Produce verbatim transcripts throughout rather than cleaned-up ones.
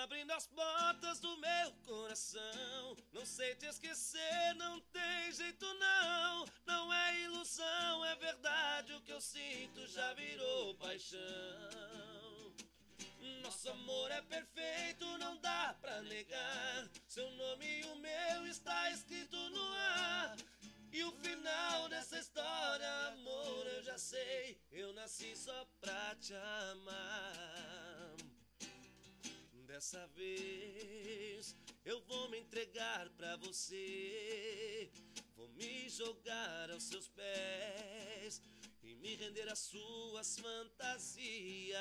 abrindo as portas do meu coração. Não sei te esquecer, não tem jeito não. Não é ilusão, é verdade. O que eu sinto já virou paixão. Nosso amor é perfeito, não dá pra negar. Seu nome e o meu está escrito no ar. E o final dessa história, amor, eu já sei. Eu nasci só pra te amar. Dessa vez eu vou me entregar pra você. Vou me jogar aos seus pés e me render às suas fantasias.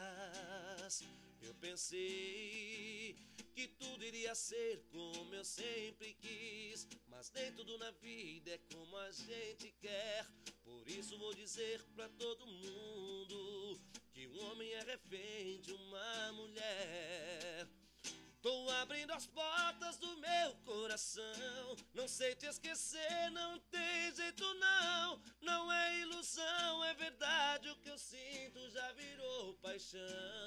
Eu pensei que tudo iria ser como eu sempre quis, mas nem tudo na vida é como a gente quer. Por isso vou dizer pra todo mundo que um homem é refém de uma mulher. Tô abrindo as portas do meu coração. Não sei te esquecer, não tem jeito não. Não é ilusão, é verdade. O que eu sinto já virou paixão.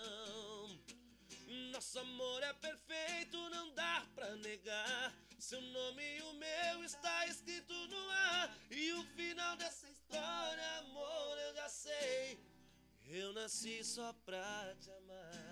Nosso amor é perfeito, não dá pra negar. Seu nome e o meu está escrito no ar. E o final dessa história, amor, eu já sei. Eu nasci só pra te amar.